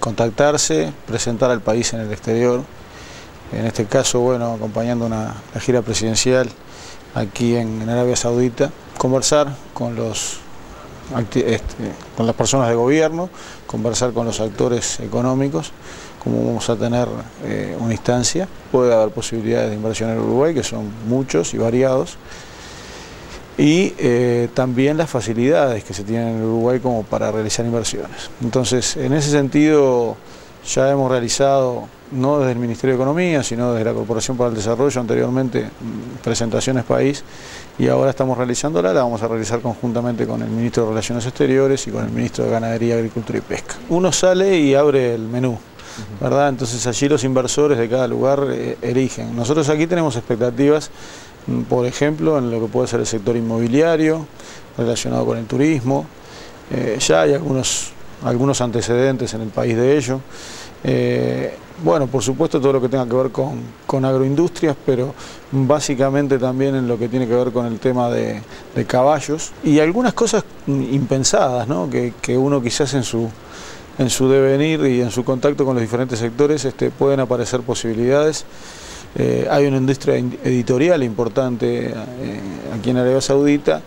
contactarse, presentar al país en el exterior. En este caso, bueno, acompañando la gira presidencial aquí en Arabia Saudita, conversar con con las personas de gobierno, conversar con los actores económicos, como vamos a tener una instancia. Puede haber posibilidades de inversión en Uruguay, que son muchos y variados, y también las facilidades que se tienen en Uruguay como para realizar inversiones. Entonces, en ese sentido, ya hemos realizado, no desde el Ministerio de Economía, sino desde la Corporación para el Desarrollo, anteriormente presentaciones país, y ahora estamos realizándola, la vamos a realizar conjuntamente con el Ministro de Relaciones Exteriores y con el Ministro de Ganadería, Agricultura y Pesca. Uno sale y abre el menú, ¿verdad? Entonces allí los inversores de cada lugar eligen. Nosotros aquí tenemos expectativas, por ejemplo, en lo que puede ser el sector inmobiliario, relacionado con el turismo. Ya hay algunos antecedentes en el país de ello. Bueno, por supuesto todo lo que tenga que ver con agroindustrias, pero básicamente también en lo que tiene que ver con el tema de caballos y algunas cosas impensadas, ¿no? que uno quizás en su devenir y en su contacto con los diferentes sectores pueden aparecer posibilidades. Hay una industria editorial importante aquí en Arabia Saudita,